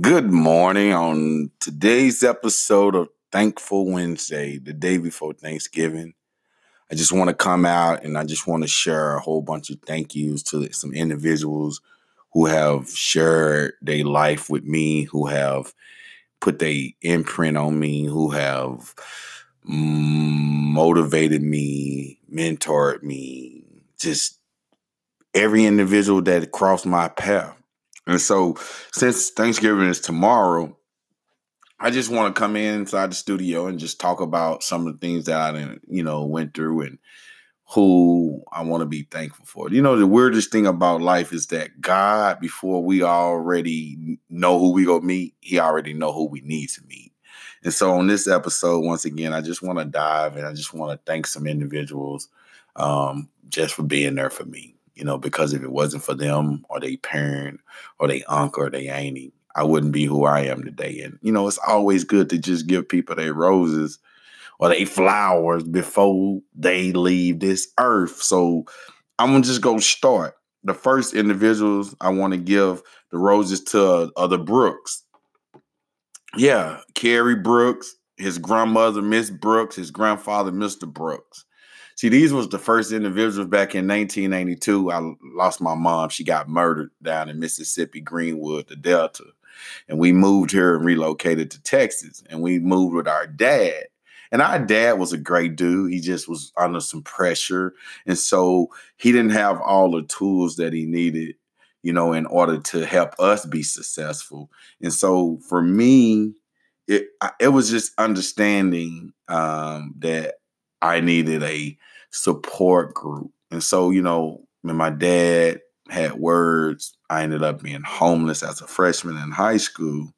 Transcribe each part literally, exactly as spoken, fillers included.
Good morning on today's episode of Thankful Wednesday, the day before Thanksgiving. I just want to come out and I just want to share a whole bunch of thank yous to some individuals who have shared their life with me, who have put their imprint on me, who have motivated me, mentored me, just every individual that crossed my path. And so since Thanksgiving is tomorrow, I just want to come in inside the studio and just talk about some of the things that I didn't, you know, went through and who I want to be thankful for. You know, the weirdest thing about life is that God, before we already know who we gonna meet, He already know who we need to meet. And so on this episode, once again, I just want to dive and I just want to thank some individuals um, just for being there for me. You know, because if it wasn't for them or they parent or they uncle or they auntie, I wouldn't be who I am today. And, you know, it's always good to just give people their roses or they flowers before they leave this earth. So I'm going to just go start. The first individuals I want to give the roses to are the Brooks. Yeah, Kerry Brooks, his grandmother, Miss Brooks, his grandfather, Mister Brooks. See, these was the first individuals back in nineteen eighty-two. I lost my mom. She got murdered down in Mississippi, Greenwood, the Delta. And we moved here and relocated to Texas. And we moved with our dad. And our dad was a great dude. He just was under some pressure. And so he didn't have all the tools that he needed, you know, in order to help us be successful. And so for me, it it was just understanding um, that I needed a support group. And so, you know, when my dad had words, I ended up being homeless as a freshman in high school.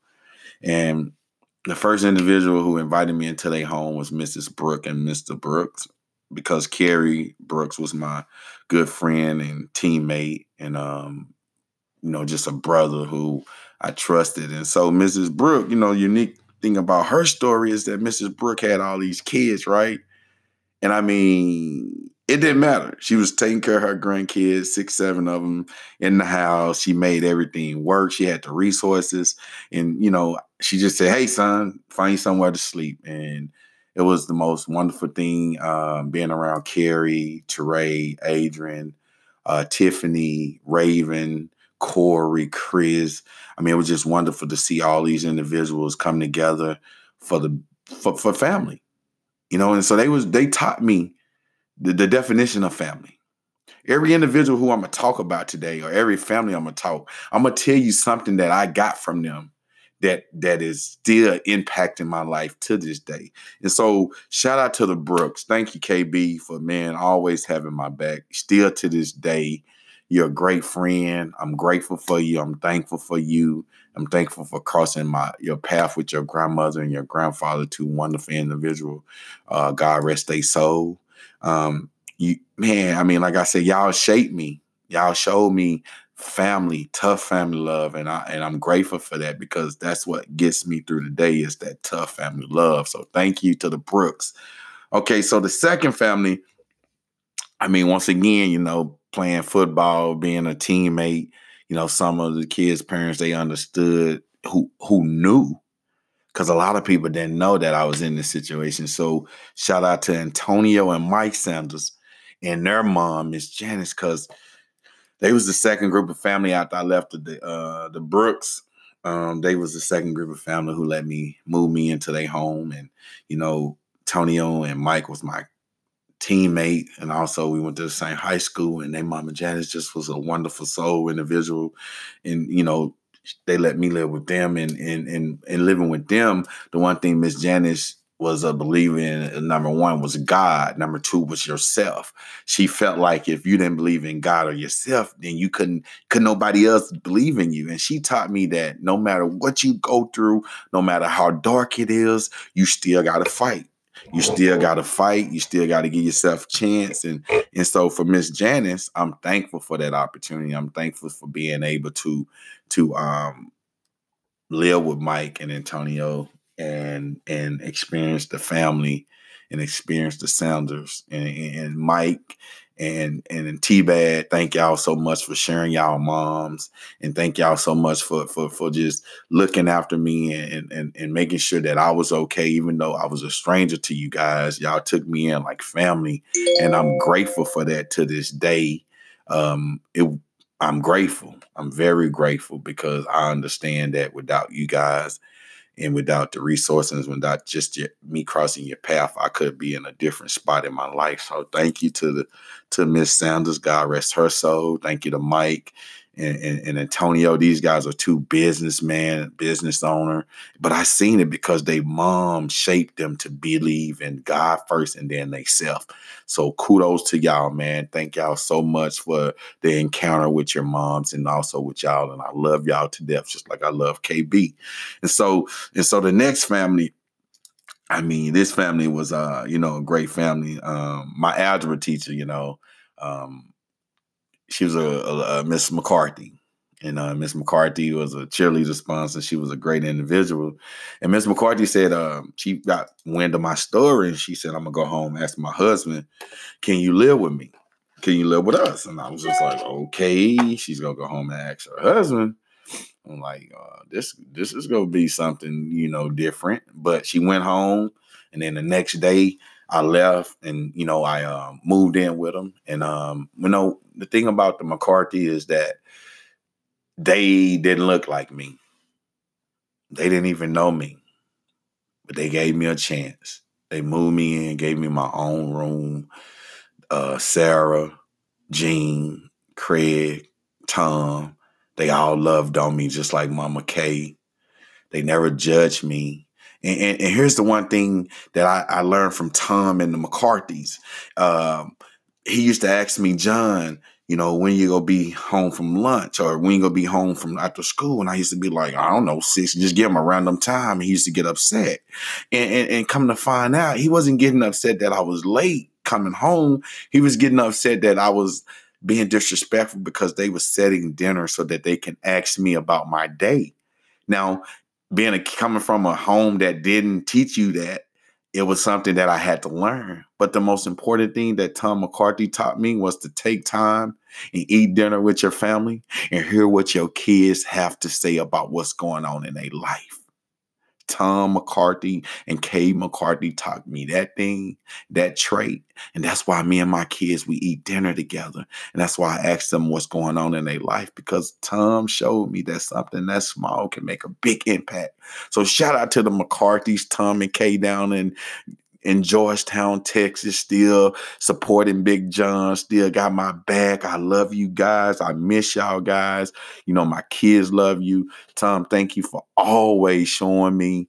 And the first individual who invited me into their home was Missus Brooks and Mister Brooks, because Kerry Brooks was my good friend and teammate and, um, you know, just a brother who I trusted. And so Missus Brooks, you know, unique thing about her story is that Missus Brooks had all these kids, right? And I mean, it didn't matter. She was taking care of her grandkids, six, seven of them in the house. She made everything work. She had the resources. And, you know, she just said, hey, son, find somewhere to sleep. And it was the most wonderful thing um, being around Carrie, Teray, Adrian, uh, Tiffany, Raven, Corey, Chris. I mean, it was just wonderful to see all these individuals come together for the for, for family. You know, and so they was they taught me the, the definition of family. Every individual who I'm gonna talk about today, or every family I'm gonna talk, I'm gonna tell you something that I got from them that that is still impacting my life to this day. And so shout out to the Brooks. Thank you, K B, for man always having my back. Still to this day, you're a great friend. I'm grateful for you. I'm thankful for you. I'm thankful for crossing my your path with your grandmother and your grandfather, two wonderful individuals. Uh, God rest their soul. Um, you man, I mean, like I said, y'all shaped me. Y'all showed me family, tough family love, and I and I'm grateful for that, because that's what gets me through the day is that tough family love. So thank you to the Brooks. Okay, so the second family, I mean, once again, you know, playing football, being a teammate, you know, some of the kids' parents, they understood who who knew, because a lot of people didn't know that I was in this situation. So shout out to Antonio and Mike Sanders and their mom, Miss Janice, because they was the second group of family after I left the uh, the Brooks. Um, they was the second group of family who let me move me into their home. And, you know, Antonio and Mike was my teammate, and also we went to the same high school, and their mama Janice just was a wonderful soul individual. And, you know, they let me live with them, and and and, and living with them, the one thing Miss Janice was a believer in, number one, was God. Number two was yourself. She felt like if you didn't believe in God or yourself, then you couldn't, could nobody else believe in you. And she taught me that no matter what you go through, no matter how dark it is, you still got to fight. You still got to fight. You still got to give yourself a chance. And, and so for Miss Janice, I'm thankful for that opportunity. I'm thankful for being able to, to um, live with Mike and Antonio and and experience the family and experience the Sounders. And, and Mike And and in T-Bad, thank y'all so much for sharing y'all moms. And thank y'all so much for for for just looking after me and, and and making sure that I was okay, even though I was a stranger to you guys. Y'all took me in like family. And I'm grateful for that to this day. Um, it I'm grateful. I'm very grateful because I understand that without you guys, and without the resources, without just your, me crossing your path, I could be in a different spot in my life. So thank you to the to Miss Sanders. God rest her soul. Thank you to Mike and, and, and Antonio. These guys are two businessmen, business owner. But I seen it because they mom shaped them to believe in God first and then they self. So kudos to y'all, man. Thank y'all so much for the encounter with your moms and also with y'all. And I love y'all to death, just like I love K B. And so and so the next family, I mean, this family was, uh, you know, a great family. Um, my algebra teacher, you know, um, she was a, a, a Miss McCarthy. And uh, Miss McCarthy was a cheerleader sponsor. She was a great individual. And Miss McCarthy said uh, she got wind of my story. And she said, I'm going to go home and ask my husband, can you live with me? Can you live with us? And I was just like, okay. She's going to go home and ask her husband. I'm like, uh, this this is gonna be something, you know, different. But she went home, and then the next day I left, and you know, I um, moved in with them. And um, you know, the thing about the McCarthy is that they didn't look like me. They didn't even know me, but they gave me a chance. They moved me in, gave me my own room. Uh, Sarah, Jean, Craig, Tom, they all loved on me just like Mama Kay. They never judged me. And, and, and here's the one thing that I, I learned from Tom and the McCarthys. Um, he used to ask me, John, you know, when you gonna be home from lunch or when you gonna be home from after school? And I used to be like, I don't know, six, just give him a random time. And he used to get upset. And, and, and come to find out, he wasn't getting upset that I was late coming home. He was getting upset that I was being disrespectful because they were setting dinner so that they can ask me about my day. Now, being a, coming from a home that didn't teach you that, it was something that I had to learn. But the most important thing that Tom McCarthy taught me was to take time and eat dinner with your family and hear what your kids have to say about what's going on in their life. Tom McCarthy and Kay McCarthy taught me that thing, that trait. And that's why me and my kids, we eat dinner together. And that's why I asked them what's going on in their life, because Tom showed me that something that small can make a big impact. So shout out to the McCarthys, Tom and Kay down in in Georgetown, Texas, still supporting Big John, still got my back. I love you guys. I miss y'all guys. You know, my kids love you. Tom, thank you for always showing me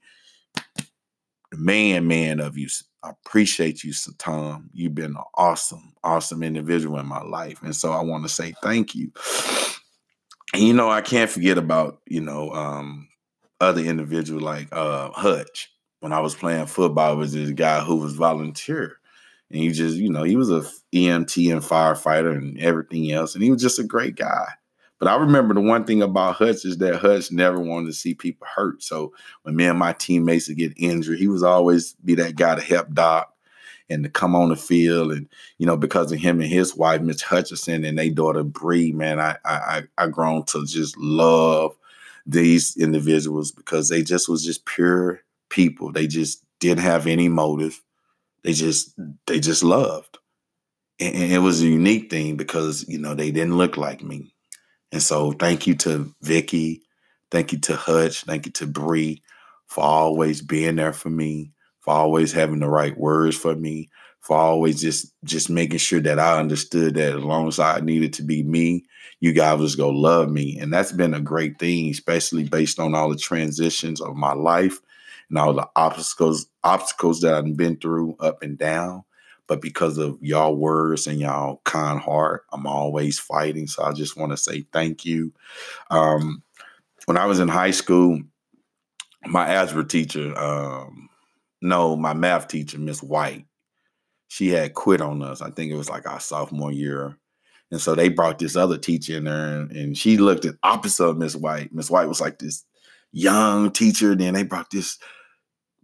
the man, man of you. I appreciate you, Tom. You've been an awesome, awesome individual in my life. And so I want to say thank you. And, you know, I can't forget about, you know, um, other individuals like uh, Hutch. When I was playing football, it was this guy who was volunteer. And he just, you know, he was a E M T and firefighter and everything else. And he was just a great guy. But I remember the one thing about Hutch is that Hutch never wanted to see people hurt. So when me and my teammates would get injured, he was always be that guy to help Doc and to come on the field. And, you know, because of him and his wife, Miss Hutchinson, and their daughter, Bree, man, I I I grown to just love these individuals because they just was just pure people. They just didn't have any motive. They just they just loved. And, and it was a unique thing because, you know, they didn't look like me. And so thank you to Vicky. Thank you to Hutch. Thank you to Bree for always being there for me, for always having the right words for me, for always just, just making sure that I understood that as long as I needed to be me, you guys was going to love me. And that's been a great thing, especially based on all the transitions of my life and all the obstacles, obstacles that I've been through up and down. But because of y'all words and y'all kind heart, I'm always fighting. So I just want to say thank you. Um, when I was in high school, my algebra teacher, um, no, my math teacher, Miss White, she had quit on us. I think it was like our sophomore year. And so they brought this other teacher in there, and, and she looked at opposite of Miss White. Miss White was like this young teacher. Then they brought this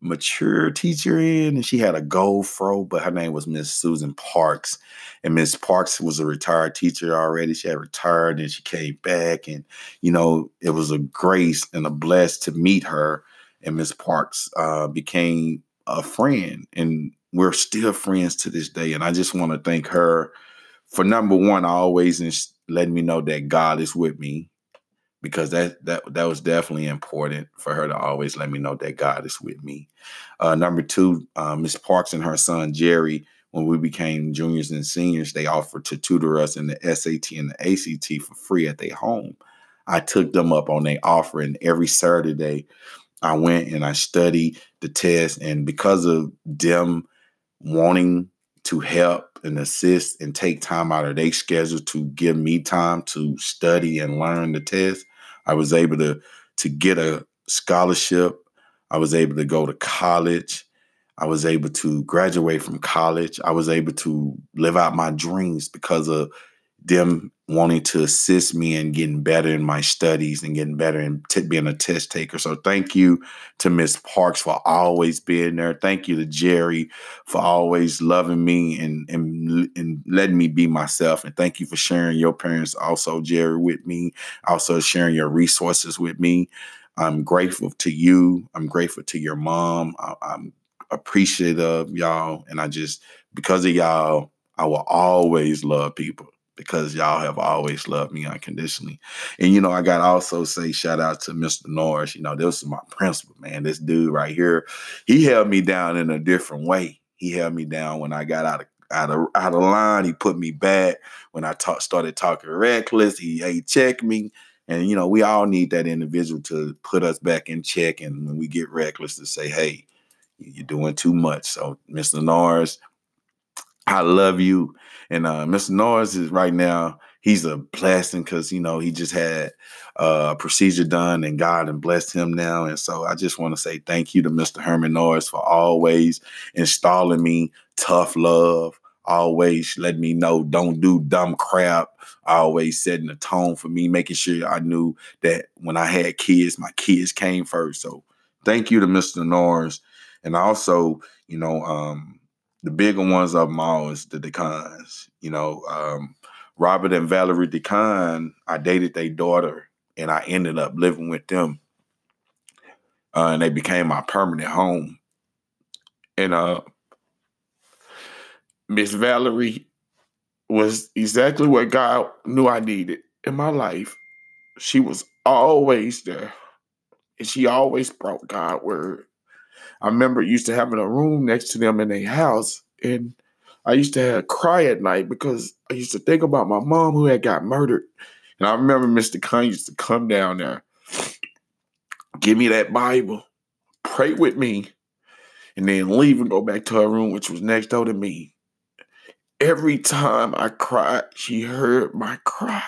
mature teacher in, and she had a gold fro, but her name was Miss Susan Parks. And Miss Parks was a retired teacher already. She had retired and she came back. And, you know, it was a grace and a bless to meet her. And Miss Parks uh, became a friend. And we're still friends to this day. And I just want to thank her for, number one, always ins- letting me know that God is with me. Because that that that was definitely important for her to always let me know that God is with me. Uh, number two, uh, Miss Parks and her son Jerry, when we became juniors and seniors, they offered to tutor us in the S A T and the A C T for free at their home. I took them up on their offer, and every Saturday I went and I studied the test. And because of them wanting to help and assist and take time out of their schedule to give me time to study and learn the test, I was able to, to get a scholarship. I was able to go to college. I was able to graduate from college. I was able to live out my dreams because of them wanting to assist me in getting better in my studies and getting better in t- being a test taker. So thank you to Miss Parks for always being there. Thank you to Jerry for always loving me and, and, and letting me be myself. And thank you for sharing your parents also, Jerry, with me, also sharing your resources with me. I'm grateful to you. I'm grateful to your mom. I, I'm appreciative of y'all. And I just, because of y'all, I will always love people, because y'all have always loved me unconditionally. And, you know, I got to also say shout out to Mister Norris. You know, this is my principal, man. This dude right here, he held me down in a different way. He held me down when I got out of out of, out of line. He put me back when I talk, started talking reckless. He, he checked me. And, you know, we all need that individual to put us back in check. And when we get reckless, to say, hey, you're doing too much. So, Mister Norris, I love you. And uh, Mister Norris is right now, he's a blessing because, you know, he just had uh, a procedure done and God and blessed him now. And so I just want to say thank you to Mister Herman Norris for always installing me tough love, always letting me know don't do dumb crap, always setting the tone for me, making sure I knew that when I had kids, my kids came first. So thank you to Mister Norris. And also, you know, um, the bigger ones of them all is the Decans. You know, um, Robert and Valerie Decan, I dated their daughter, and I ended up living with them. Uh, and they became my permanent home. And uh, Miss Valerie was exactly what God knew I needed in my life. She was always there, and she always brought God word. I remember used to having a room next to them in their house, and I used to have cry at night because I used to think about my mom who had got murdered. And I remember Mister Khan used to come down there, give me that Bible, pray with me, and then leave and go back to her room, which was next door to me. Every time I cried, she heard my cry.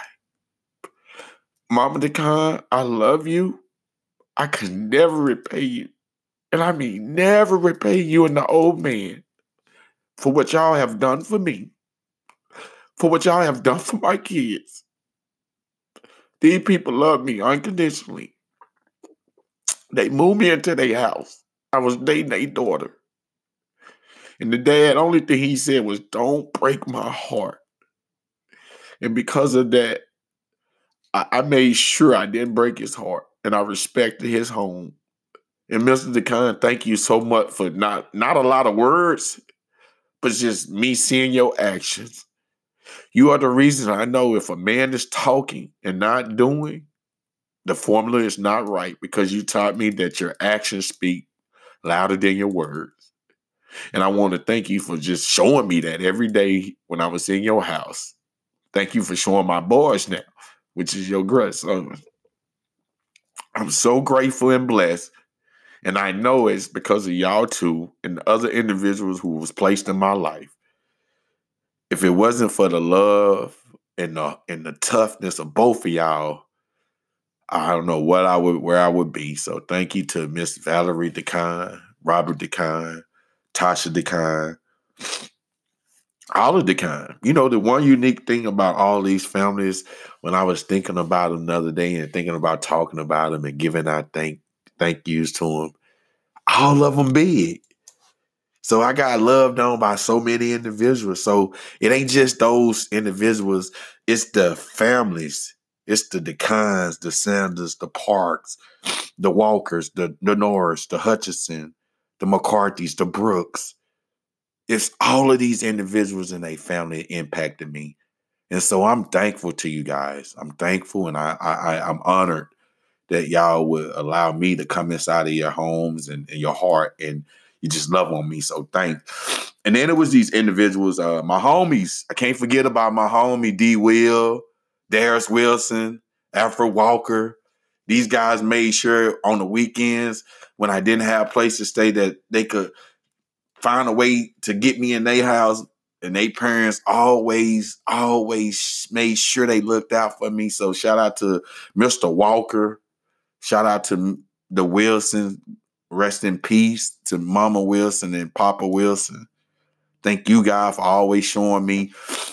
Mama Decan, I love you. I could never repay you. And I mean, never repay you and the old man for what y'all have done for me, for what y'all have done for my kids. These people love me unconditionally. They moved me into their house. I was dating their daughter. And the dad, only thing he said was, don't break my heart. And because of that, I, I made sure I didn't break his heart. And I respected his home. And Mister Decan, thank you so much for not, not a lot of words, but just me seeing your actions. You are the reason I know if a man is talking and not doing, the formula is not right, because you taught me that your actions speak louder than your words. And I want to thank you for just showing me that every day when I was in your house. Thank you for showing my boys now, which is your grandson. I'm so grateful and blessed. And I know it's because of y'all two and the other individuals who was placed in my life. If it wasn't for the love and the and the toughness of both of y'all, I don't know what I would where I would be. So thank you to Miss Valerie Decan, Robert Decan, Tasha Decan, all of Decan. You know, the one unique thing about all these families, when I was thinking about them the other day and thinking about talking about them and giving out thank thank yous to them, all of them big. So I got loved on by so many individuals. So it ain't just those individuals. It's the families. It's the DeCons, the Sanders, the Parks, the Walkers, the, the Norris, the Hutchinson, the McCarthys, the Brooks. It's all of these individuals and their family impacted me. And so I'm thankful to you guys. I'm thankful and I, I, I'm honored that y'all would allow me to come inside of your homes and, and your heart and you just love on me. So thanks. And then it was these individuals, uh, my homies. I can't forget about my homie D. Will, Darius Wilson, Alfred Walker. These guys made sure on the weekends when I didn't have a place to stay that they could find a way to get me in their house. And they parents always, always made sure they looked out for me. So shout out to Mister Walker. Shout out to the Wilson. Rest in peace to Mama Wilson and Papa Wilson. Thank you, God, for always showing me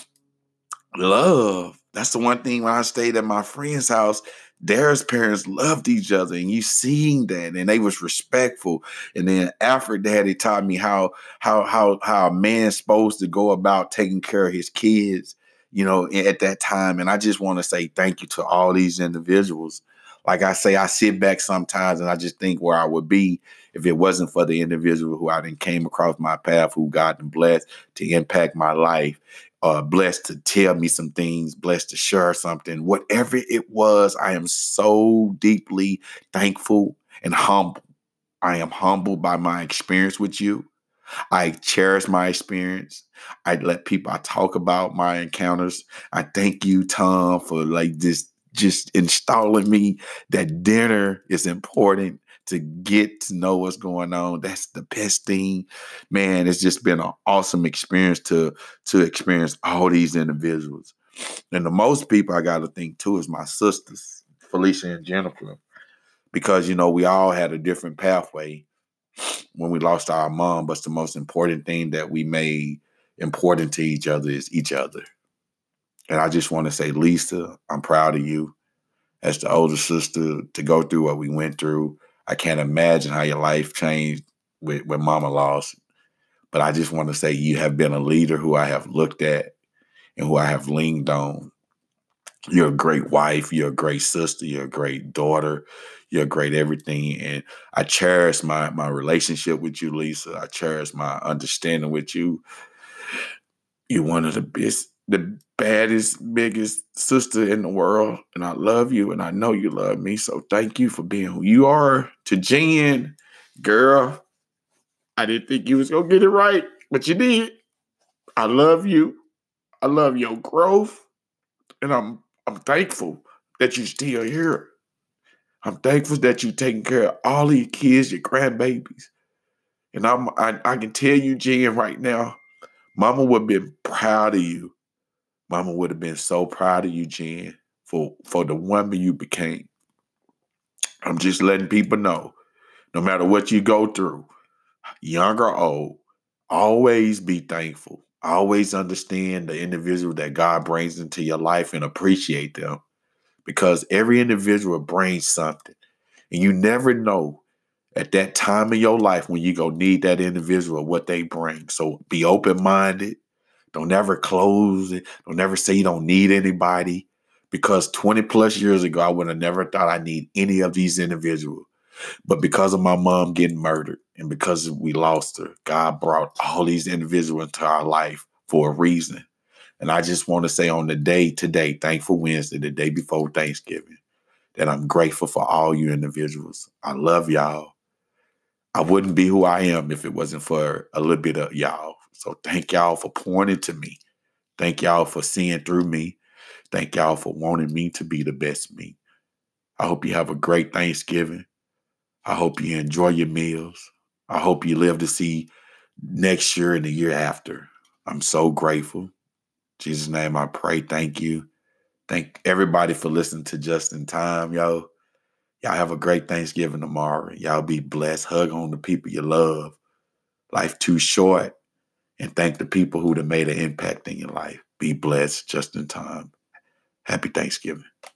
love. That's the one thing when I stayed at my friend's house, their parents loved each other, and you seeing that, and they was respectful. And then after Daddy taught me how how how how a man's supposed to go about taking care of his kids, you know, at that time. And I just want to say thank you to all these individuals. Like I say, I sit back sometimes and I just think where I would be if it wasn't for the individual who I then came across my path, who God and blessed to impact my life. Uh, blessed to tell me some things, blessed to share something, whatever it was. I am so deeply thankful and humble. I am humbled by my experience with you. I cherish my experience. I let people, I talk about my encounters. I thank you, Tom, for like this, just installing me that dinner is important to get to know what's going on. That's the best thing. Man, it's just been an awesome experience to, to experience all these individuals. And the most people I got to think too is my sisters, Felicia and Jennifer, because, you know, we all had a different pathway when we lost our mom, but the most important thing that we made important to each other is each other. And I just want to say, Lisa, I'm proud of you as the older sister to go through what we went through. I can't imagine how your life changed with, when mama lost. But I just want to say you have been a leader who I have looked at and who I have leaned on. You're a great wife. You're a great sister. You're a great daughter. You're a great everything. And I cherish my, my relationship with you, Lisa. I cherish my understanding with you. You're one of the best, the baddest, biggest sister in the world. And I love you. And I know you love me. So thank you for being who you are. To Jen, girl, I didn't think you was going to get it right, but you did. I love you. I love your growth. And I'm I'm thankful that you're still here. I'm thankful that you're taking care of all these kids, your grandbabies. And I'm, I, I can tell you, Jen, right now, Mama would have been proud of you. Mama would have been so proud of you, Jen, for, for the woman you became. I'm just letting people know, no matter what you go through, young or old, always be thankful. Always understand the individual that God brings into your life and appreciate them. Because every individual brings something. And you never know at that time in your life when you go need that individual, what they bring. So be open-minded. Don't ever close it. Don't ever say you don't need anybody. Because twenty plus years ago, I would have never thought I need any of these individuals. But because of my mom getting murdered and because we lost her, God brought all these individuals into our life for a reason. And I just want to say on the day today, Thankful Wednesday, the day before Thanksgiving, that I'm grateful for all you individuals. I love y'all. I wouldn't be who I am if it wasn't for a little bit of y'all. So thank y'all for pouring into me. Thank y'all for seeing through me. Thank y'all for wanting me to be the best me. I hope you have a great Thanksgiving. I hope you enjoy your meals. I hope you live to see next year and the year after. I'm so grateful. In Jesus' name I pray. Thank you. Thank everybody for listening to Just in Time, yo. Y'all have a great Thanksgiving tomorrow. Y'all be blessed. Hug on the people you love. Life too short. And thank the people who have made an impact in your life. Be blessed. Just in Time. Happy Thanksgiving.